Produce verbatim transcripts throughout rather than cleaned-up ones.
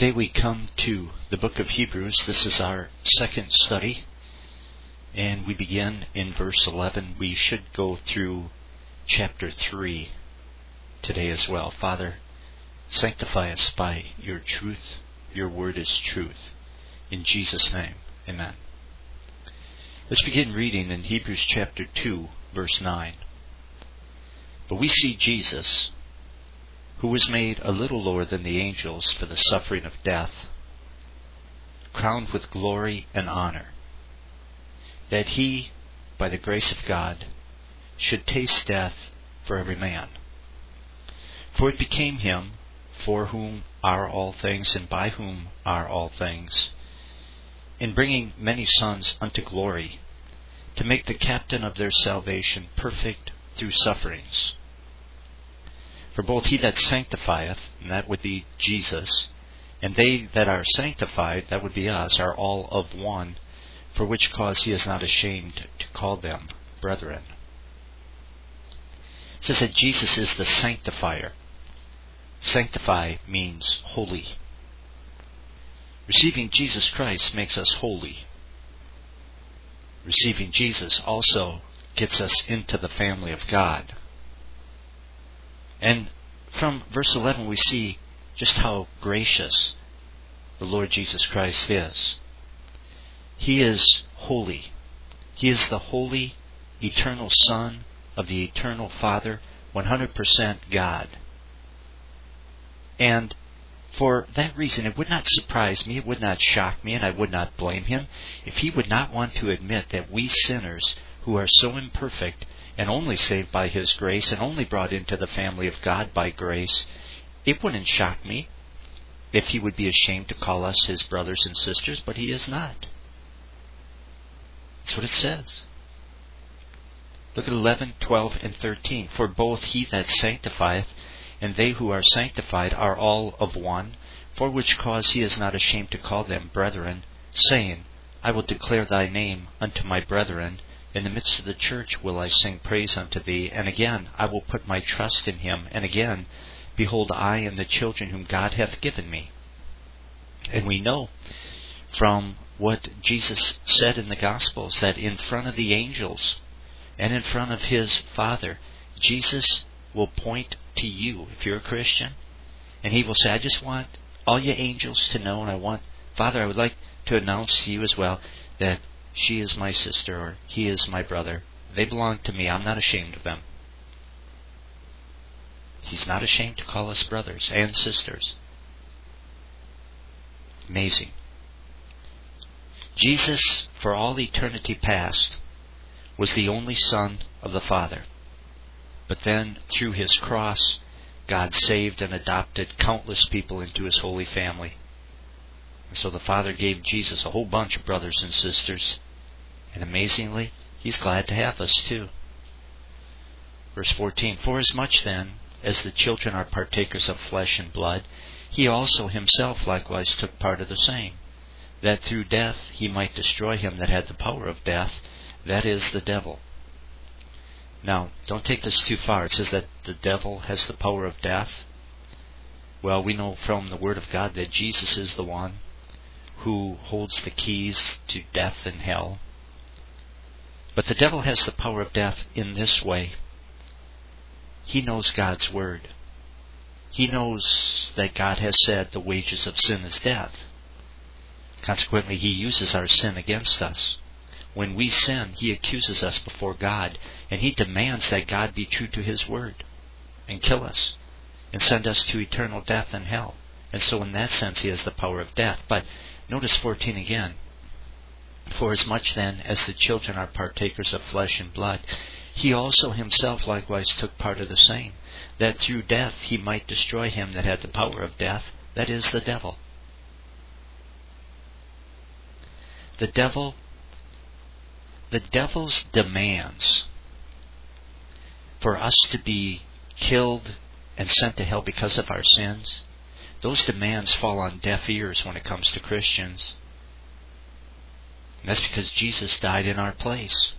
Today we come to the book of Hebrews. This is our second study, and we begin in verse eleven. We should go through chapter three today as well. Father, sanctify us by your truth. Your word is truth. In Jesus' name, amen. Let's begin reading in Hebrews chapter two, verse nine. But we see Jesus, who was made a little lower than the angels for the suffering of death, crowned with glory and honor, that he, by the grace of God, should taste death for every man. For it became him, for whom are all things, and by whom are all things, in bringing many sons unto glory, to make the captain of their salvation perfect through sufferings. For both he that sanctifieth, and that would be Jesus, and they that are sanctified, that would be us, are all of one, for which cause he is not ashamed to call them brethren. It says that Jesus is the sanctifier. Sanctify means holy. Receiving Jesus Christ makes us holy. Receiving Jesus also gets us into the family of God. And from verse eleven we see just how gracious the Lord Jesus Christ is. He is holy. He is the holy, eternal Son of the eternal Father, one hundred percent God. And for that reason, it would not surprise me, it would not shock me, and I would not blame him if he would not want to admit that we sinners who are so imperfect and only saved by his grace and only brought into the family of God by grace, it wouldn't shock me if he would be ashamed to call us his brothers and sisters, but he is not. That's what it says. Look at eleven, twelve, and thirteen. For both he that sanctifieth and they who are sanctified are all of one, for which cause he is not ashamed to call them brethren, saying, I will declare thy name unto my brethren. In the midst of the church will I sing praise unto thee. And again, I will put my trust in him. And again, behold, I and the children whom God hath given me. And we know from what Jesus said in the Gospels that in front of the angels and in front of his Father, Jesus will point to you if you're a Christian. And he will say, I just want all you angels to know, and I want, Father, I would like to announce to you as well that she is my sister, or he is my brother. They belong to me. I'm not ashamed of them. He's not ashamed to call us brothers and sisters. Amazing. Jesus, for all eternity past, was the only Son of the Father. But then, through his cross, God saved and adopted countless people into his holy family. And so the Father gave Jesus a whole bunch of brothers and sisters. And amazingly, he's glad to have us too. Verse fourteen, Forasmuch then, as the children are partakers of flesh and blood, he also himself likewise took part of the same, that through death he might destroy him that had the power of death, that is, the devil. Now, don't take this too far. It says that the devil has the power of death. Well, we know from the Word of God that Jesus is the one who holds the keys to death and hell. But the devil has the power of death in this way. He knows God's Word. He knows that God has said the wages of sin is death. Consequently, he uses our sin against us. When we sin, he accuses us before God, and he demands that God be true to his word and kill us and send us to eternal death and hell. And so in that sense, he has the power of death. But notice fourteen again. Forasmuch then as the children are partakers of flesh and blood, he also himself likewise took part of the same, that through death he might destroy him that had the power of death, that is, the devil. The devil The devil's demands for us to be killed and sent to hell because of our sins, those demands fall on deaf ears when it comes to Christians. And that's because Jesus died in our place.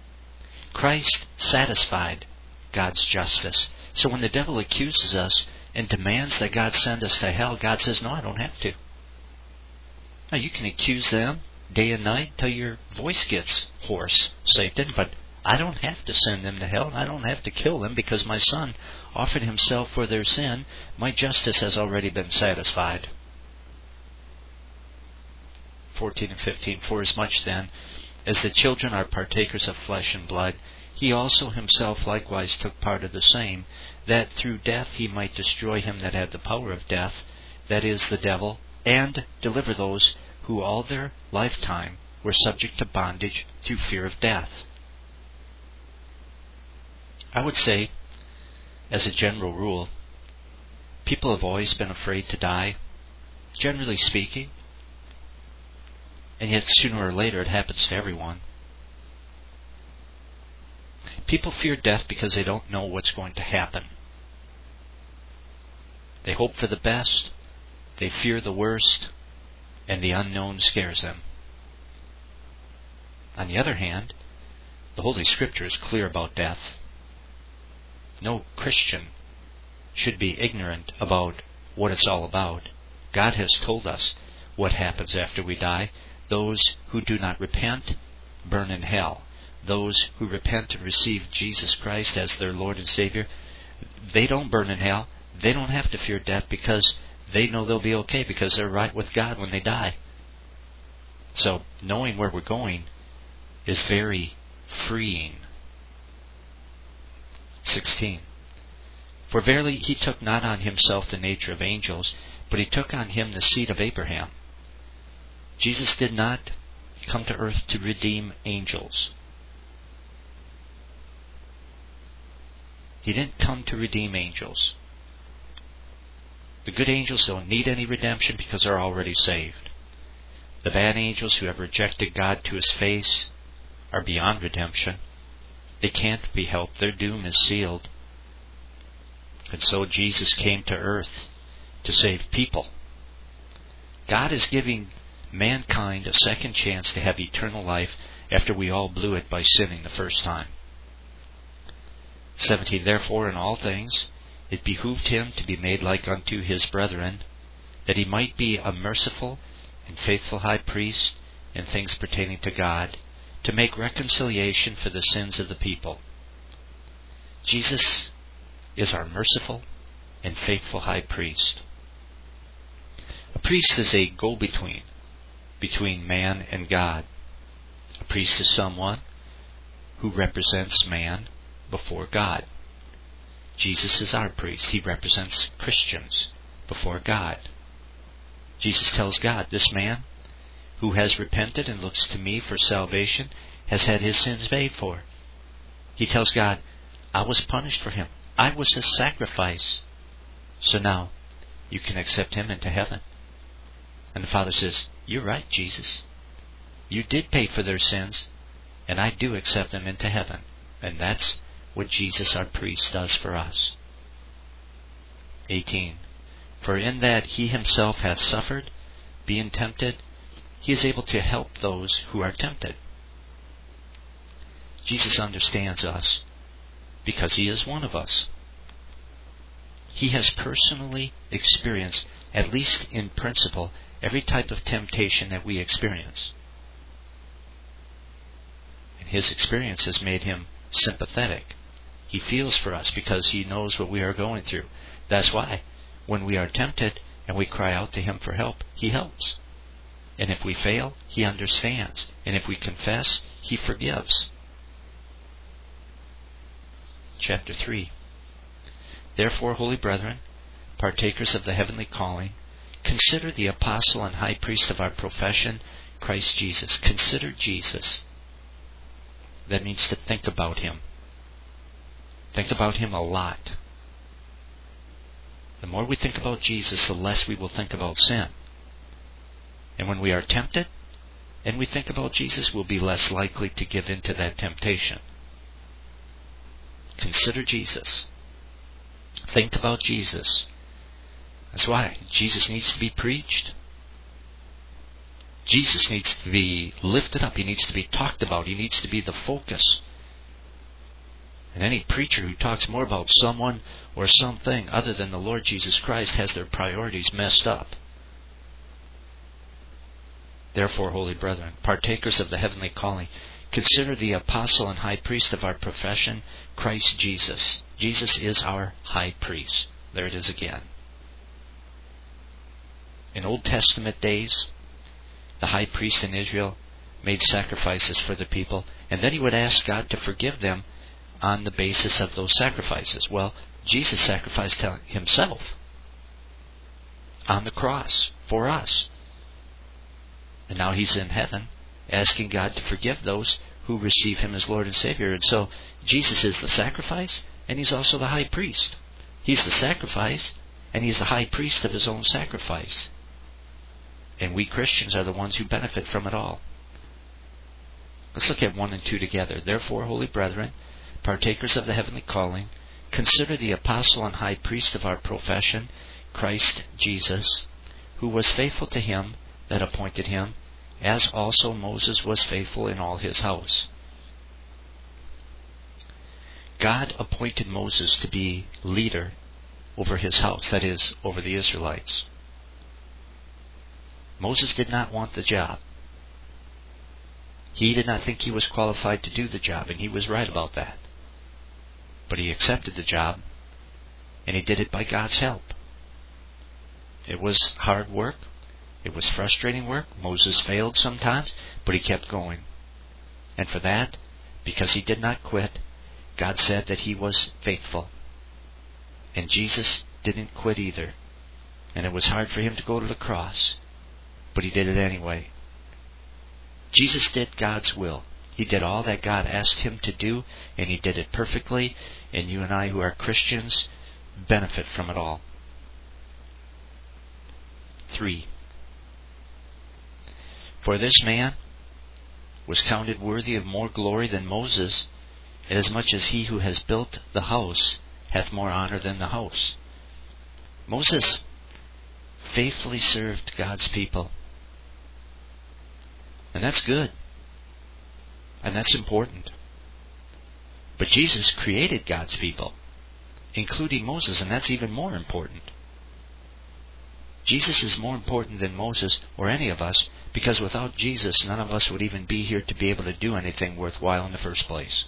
Christ satisfied God's justice. So when the devil accuses us and demands that God send us to hell, God says, no, I don't have to. Now, you can accuse them day and night till your voice gets hoarse, Satan, but I don't have to send them to hell, and I don't have to kill them because my Son offered himself for their sin. My justice has already been satisfied. fourteen and fifteen, For as much then as the children are partakers of flesh and blood, he also himself likewise took part of the same, that through death he might destroy him that had the power of death, that is, the devil, and deliver those who all their lifetime were subject to bondage through fear of death. I would say, as a general rule, people have always been afraid to die, generally speaking, and yet sooner or later it happens to everyone. People fear death because they don't know what's going to happen. They hope for the best, they fear the worst, and the unknown scares them. On the other hand, the Holy Scripture is clear about death. No Christian should be ignorant about what it's all about. God has told us what happens after we die. Those who do not repent burn in hell. Those who repent and receive Jesus Christ as their Lord and Savior, they don't burn in hell. They don't have to fear death because they know they'll be okay because they're right with God when they die. So, knowing where we're going is very freeing. sixteen. For verily he took not on himself the nature of angels, but he took on him the seed of Abraham. Jesus did not come to earth to redeem angels. He didn't come to redeem angels. The good angels don't need any redemption because they're already saved. The bad angels who have rejected God to his face are beyond redemption. They can't be helped. Their doom is sealed. And so Jesus came to earth to save people. God is giving mankind a second chance to have eternal life after we all blew it by sinning the first time. seventeen. Therefore in all things it behooved him to be made like unto his brethren, that he might be a merciful and faithful high priest in things pertaining to God, to make reconciliation for the sins of the people. Jesus is our merciful and faithful high priest. A priest is a go-between between man and God. A priest is someone who represents man before God. Jesus is our priest. He represents Christians before God. Jesus tells God, this man who has repented and looks to me for salvation has had his sins paid for. He tells God, I was punished for him. I was his sacrifice. So now you can accept him into heaven. And the Father says, you're right, Jesus. You did pay for their sins, and I do accept them into heaven. And that's what Jesus, our priest, does for us. eighteen. For in that he himself hath suffered, being tempted, he is able to help those who are tempted. Jesus understands us because he is one of us. He has personally experienced, at least in principle, every type of temptation that we experience. And his experience has made him sympathetic. He feels for us because he knows what we are going through. That's why when we are tempted and we cry out to him for help, he helps. And if we fail, he understands. And if we confess, he forgives. Chapter three. Therefore, holy brethren, partakers of the heavenly calling, consider the apostle and high priest of our profession, Christ Jesus. Consider Jesus. That means to think about him. Think about him a lot. The more we think about Jesus, the less we will think about sin. And when we are tempted, and we think about Jesus, we'll be less likely to give in to that temptation. Consider Jesus. Think about Jesus. That's why Jesus needs to be preached. Jesus needs to be lifted up. He needs to be talked about. He needs to be the focus. And any preacher who talks more about someone or something other than the Lord Jesus Christ has their priorities messed up. Therefore, holy brethren, partakers of the heavenly calling, consider the apostle and high priest of our profession, Christ Jesus. Jesus is our high priest. There it is again. In Old Testament days, the high priest in Israel made sacrifices for the people, and then he would ask God to forgive them on the basis of those sacrifices. Well, Jesus sacrificed himself on the cross for us. And now he's in heaven asking God to forgive those who receive him as Lord and Savior. And so Jesus is the sacrifice, and he's also the high priest. He's the sacrifice, and he's the high priest of his own sacrifice. And we Christians are the ones who benefit from it all. Let's look at one and two together. Therefore, holy brethren, partakers of the heavenly calling, consider the apostle and high priest of our profession, Christ Jesus, who was faithful to him that appointed him, as also Moses was faithful in all his house. God appointed Moses to be leader over his house, that is, over the Israelites. Moses did not want the job. He did not think he was qualified to do the job, and he was right about that. But he accepted the job, and he did it by God's help. It was hard work. It was frustrating work. Moses failed sometimes, but he kept going. And for that, because he did not quit, God said that he was faithful. And Jesus didn't quit either. And it was hard for him to go to the cross, but he did it anyway. Jesus did God's will. He did all that God asked him to do, and he did it perfectly. And you and I, who are Christians, benefit from it all. Three. For this man was counted worthy of more glory than Moses, inasmuch as he who has built the house hath more honor than the house. Moses faithfully served God's people. And that's good. And that's important. But Jesus created God's people, including Moses, and that's even more important. Jesus is more important than Moses or any of us, because without Jesus, none of us would even be here to be able to do anything worthwhile in the first place.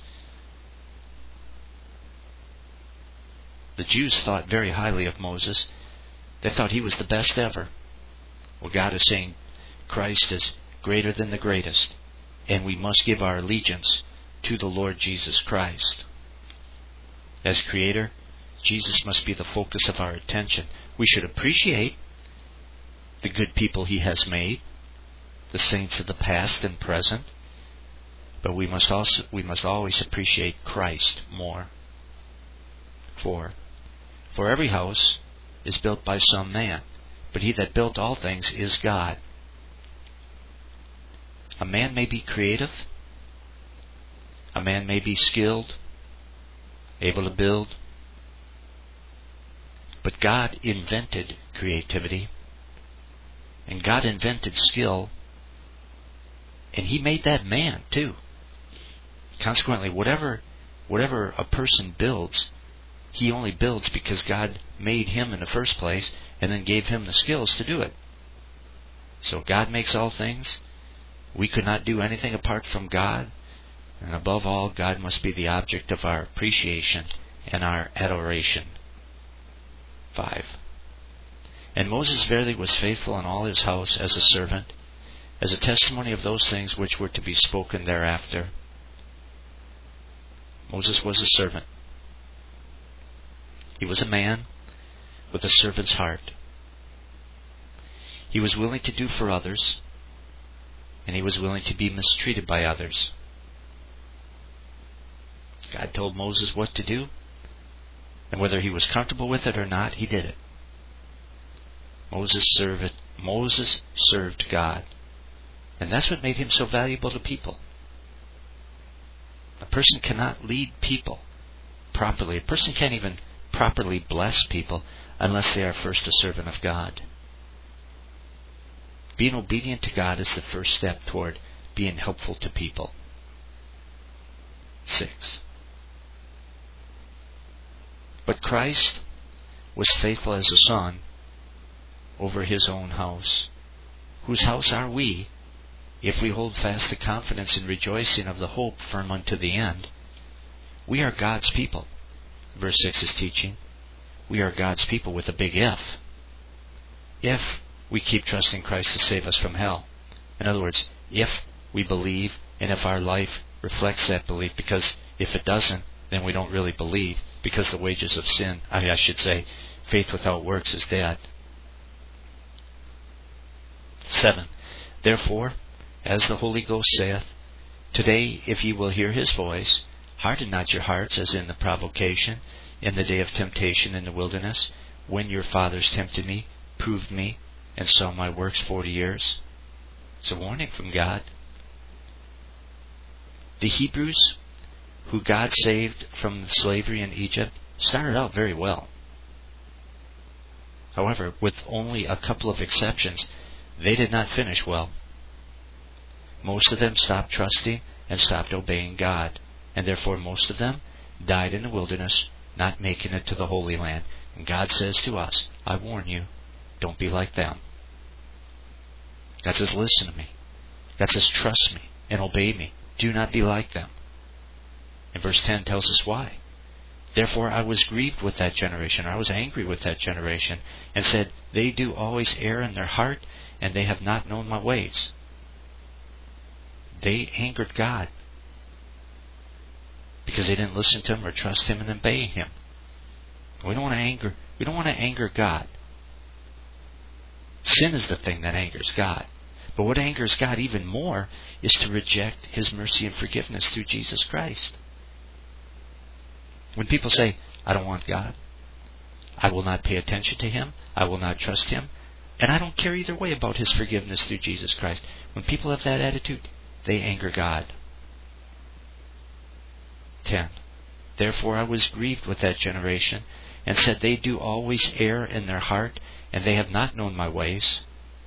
The Jews thought very highly of Moses. They thought he was the best ever. Well, God is saying Christ is greater than the greatest, and we must give our allegiance to the Lord Jesus Christ. As Creator, Jesus must be the focus of our attention. We should appreciate the good people he has made, the saints of the past and present, but we must also we must always appreciate Christ more. Four. For every house is built by some man, but he that built all things is God. A man may be creative, a man may be skilled, able to build, but God invented creativity, and God invented skill, and he made that man too. Consequently, whatever whatever a person builds, he only builds because God made him in the first place and then gave him the skills to do it. So God makes all things. We could not do anything apart from God. And above all, God must be the object of our appreciation and our adoration. Five. And Moses verily was faithful in all his house as a servant, as a testimony of those things which were to be spoken thereafter. Moses was a servant. He was a man with a servant's heart. He was willing to do for others, and he was willing to be mistreated by others. God told Moses what to do, and whether he was comfortable with it or not, he did it. Moses served, Moses served God, and that's what made him so valuable to people. A person cannot lead people properly. A person can't even properly bless people unless they are first a servant of God. Being obedient to God is the first step toward being helpful to people. Six. But Christ was faithful as a son over his own house. Whose house are we, if we hold fast the confidence and rejoicing of the hope firm unto the end? We are God's people. Verse six is teaching. We are God's people with a big if. If we keep trusting Christ to save us from hell. In other words, if we believe and if our life reflects that belief, because if it doesn't, then we don't really believe, because the wages of sin, I, I should say, faith without works is dead. Seven. Therefore, as the Holy Ghost saith, Today, if ye will hear his voice, harden not your hearts as in the provocation, in the day of temptation in the wilderness, when your fathers tempted me, proved me, and saw my works forty years. It's a warning from God. The Hebrews, who God saved from slavery in Egypt, started out very well. However, with only a couple of exceptions, they did not finish well. Most of them stopped trusting and stopped obeying God, and therefore most of them died in the wilderness, not making it to the Holy Land. And God says to us, I warn you, don't be like them. God says, listen to me. God says, trust me and obey me. Do not be like them. And verse ten tells us why. Therefore I was grieved with that generation. I was angry with that generation, and said, They do always err in their heart, and they have not known my ways. They angered God because they didn't listen to him or trust him and obey him. We don't want to anger. We don't want to anger God. Sin is the thing that angers God. But what angers God even more is to reject his mercy and forgiveness through Jesus Christ. When people say, I don't want God, I will not pay attention to him, I will not trust him, and I don't care either way about his forgiveness through Jesus Christ. When people have that attitude, they anger God. ten. Therefore I was grieved with that generation, and said, They do always err in their heart, and they have not known my ways.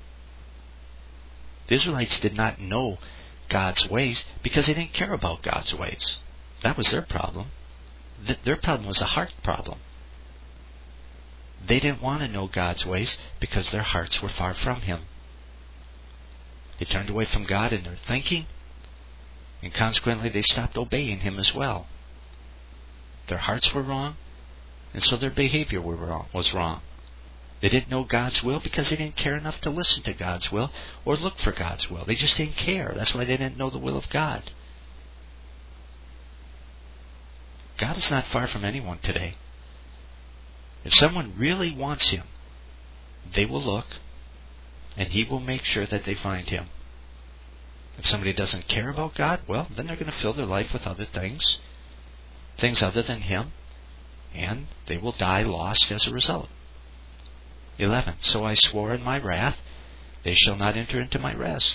The Israelites did not know God's ways because they didn't care about God's ways. That was their problem. Th- their problem was a heart problem. They didn't want to know God's ways because their hearts were far from him. They turned away from God in their thinking, and consequently they stopped obeying him as well. Their hearts were wrong, and so their behavior were wrong, was wrong. They didn't know God's will because they didn't care enough to listen to God's will or look for God's will. They just didn't care. That's why they didn't know the will of God. God is not far from anyone today. If someone really wants him, they will look, and he will make sure that they find him. If somebody doesn't care about God, well, then they're going to fill their life with other things, things other than him, and they will die lost as a result. eleven. So I swore in my wrath, they shall not enter into my rest.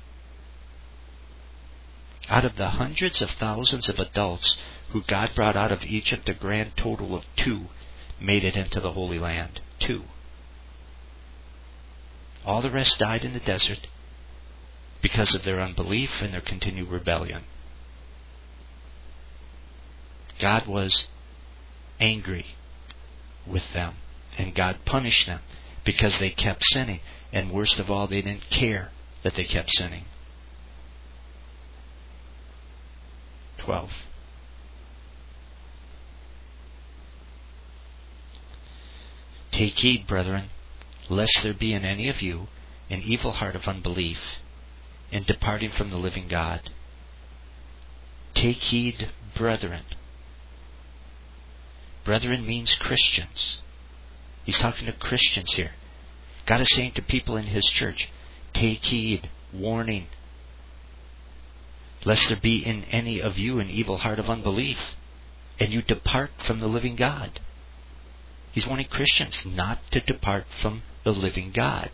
Out of the hundreds of thousands of adults who God brought out of Egypt, a grand total of two made it into the Holy Land. Two. All the rest died in the desert because of their unbelief and their continued rebellion. God was angry with them, and God punished them because they kept sinning. And worst of all, they didn't care that they kept sinning. twelve. Take heed, brethren, lest there be in any of you an evil heart of unbelief, in departing from the living God. Take heed, brethren. Brethren means Christians. He's talking to Christians here. God is saying to people in his church, take heed, warning, lest there be in any of you an evil heart of unbelief, and you depart from the living God. He's warning Christians not to depart from the living God.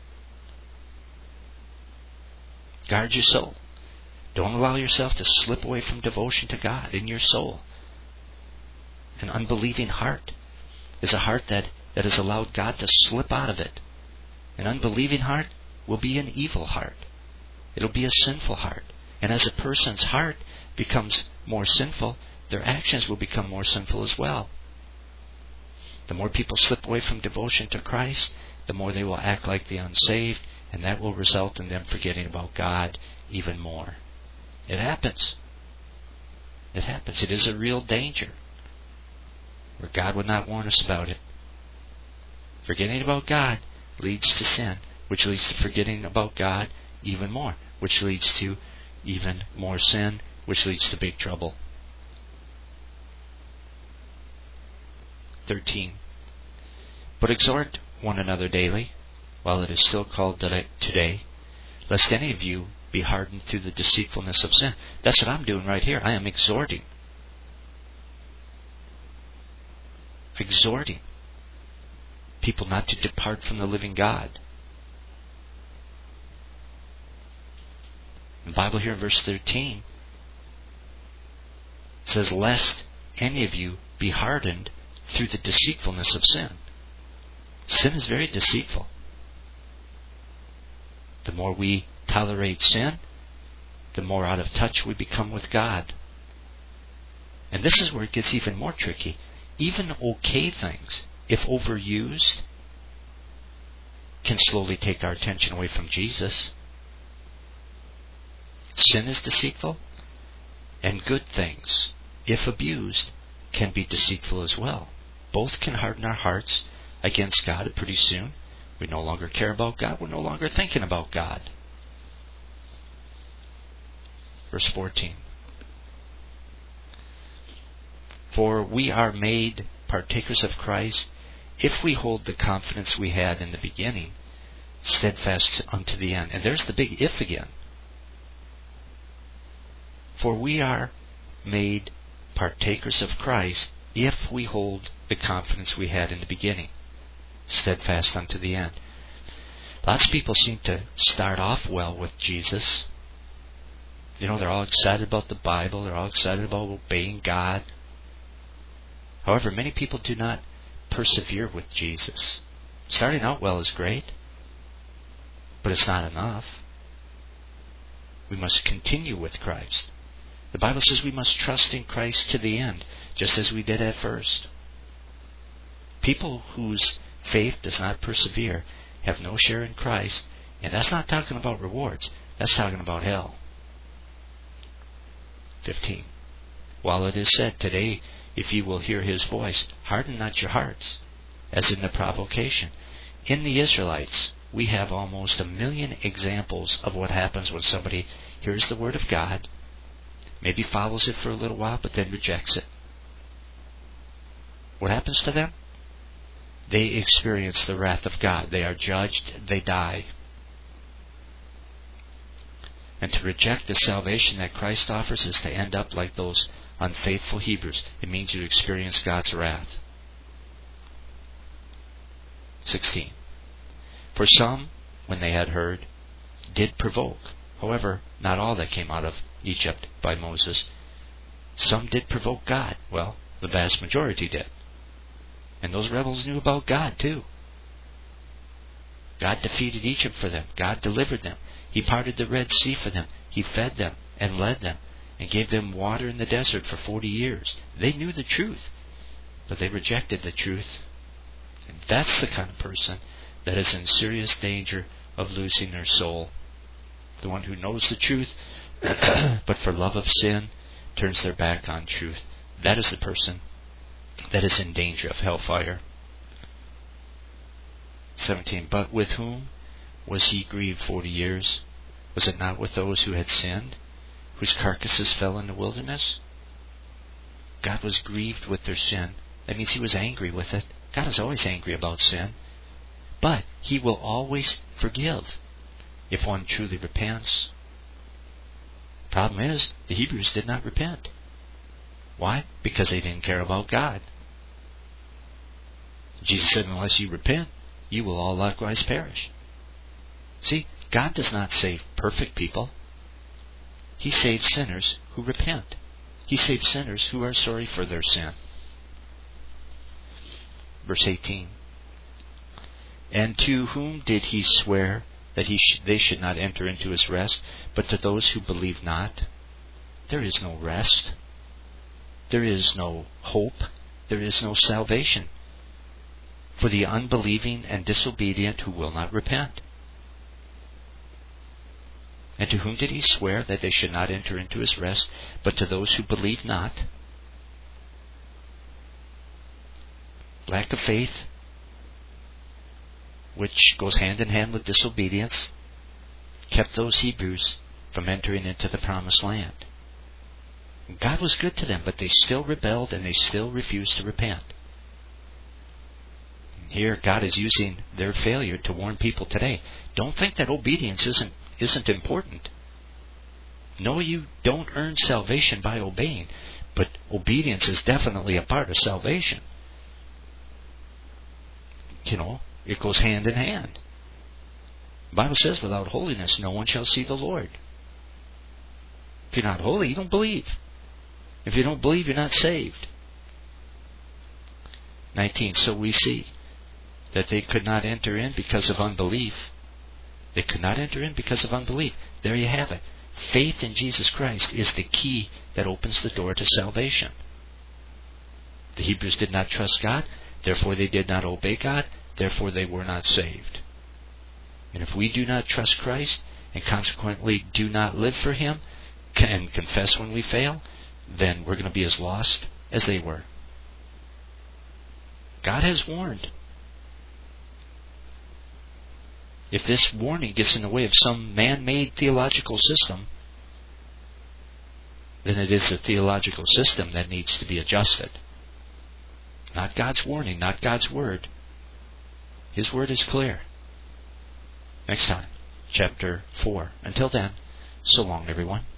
Guard your soul. Don't allow yourself to slip away from devotion to God in your soul. An unbelieving heart is a heart that, that has allowed God to slip out of it. An unbelieving heart will be an evil heart. It'll be a sinful heart. And as a person's heart becomes more sinful, their actions will become more sinful as well. The more people slip away from devotion to Christ, the more they will act like the unsaved, and that will result in them forgetting about God even more. It happens. It happens. It is a real danger, where God would not warn us about it. Forgetting about God leads to sin, which leads to forgetting about God even more, which leads to even more sin, which leads to big trouble. thirteen. But exhort one another daily, while it is still called today, lest any of you be hardened through the deceitfulness of sin. That's what I'm doing right here. I am exhorting. Exhorting people not to depart from the living God. The Bible here in verse thirteen says, lest any of you be hardened through the deceitfulness of sin. Sin is very deceitful. The more we tolerate sin, the more out of touch we become with God. And this is where it gets even more tricky. Even okay things, if overused, can slowly take our attention away from Jesus. Sin is deceitful, and good things, if abused, can be deceitful as well. Both can harden our hearts against God pretty soon. We no longer care about God. We're no longer thinking about God. Verse fourteen. For we are made partakers of Christ if we hold the confidence we had in the beginning, steadfast unto the end. And there's the big if again. For we are made partakers of Christ if we hold the confidence we had in the beginning, steadfast unto the end. Lots of people seem to start off well with Jesus. You know, they're all excited about the Bible. They're all excited about obeying God. However, many people do not persevere with Jesus. Starting out well is great, but it's not enough. We must continue with Christ. The Bible says we must trust in Christ to the end, just as we did at first. People whose faith does not persevere have no share in Christ, and that's not talking about rewards. That's talking about hell. fifteen. While it is said, today, if ye will hear his voice, harden not your hearts, as in the provocation. In the Israelites, we have almost a million examples of what happens when somebody hears the word of God, maybe follows it for a little while, but then rejects it. What happens to them? They experience the wrath of God. They are judged. They die. And to reject the salvation that Christ offers is to end up like those unfaithful Hebrews. It means you experience God's wrath. sixteen. For some, when they had heard, did provoke. However, not all that came out of Egypt by Moses. Some did provoke God. Well, the vast majority did. And those rebels knew about God too. God defeated Egypt for them. God delivered them. He parted the Red Sea for them. He fed them and led them and gave them water in the desert for forty years. They knew the truth, but they rejected the truth. And that's the kind of person that is in serious danger of losing their soul. The one who knows the truth, but for love of sin, turns their back on truth. That is the person that is in danger of hellfire. seventeen. But with whom was he grieved forty years? Was it not with those who had sinned, whose carcasses fell in the wilderness? God was grieved with their sin. That means he was angry with it. God is always angry about sin. But he will always forgive if one truly repents. Problem is, the Hebrews did not repent. Why? Because they didn't care about God. Jesus said, unless you repent, you will all likewise perish. See, God does not save perfect people. He saves sinners who repent. He saves sinners who are sorry for their sin. Verse eighteen. And to whom did he swear that he sh- they should not enter into his rest, but to those who believe not? There is no rest. There is no hope. There is no salvation for the unbelieving and disobedient who will not repent. And to whom did he swear that they should not enter into his rest, but to those who believe not? Lack of faith, which goes hand in hand with disobedience, kept those Hebrews from entering into the promised land. God was good to them, but they still rebelled and they still refused to repent. Here, God is using their failure to warn people today. Don't think that obedience isn't isn't important. No, you don't earn salvation by obeying, but obedience is definitely a part of salvation. You know, it goes hand in hand. The Bible says, without holiness, no one shall see the Lord. If you're not holy, you don't believe. If you don't believe, you're not saved. nineteen. So we see that they could not enter in because of unbelief. They could not enter in because of unbelief. There you have it. Faith in Jesus Christ is the key that opens the door to salvation. The Hebrews did not trust God, therefore they did not obey God, therefore they were not saved. And if we do not trust Christ, and consequently do not live for Him, and confess when we fail, then we're going to be as lost as they were. God has warned. If this warning gets in the way of some man-made theological system, then it is the theological system that needs to be adjusted. Not God's warning, not God's word. His word is clear. Next time, chapter four. Until then, so long, everyone.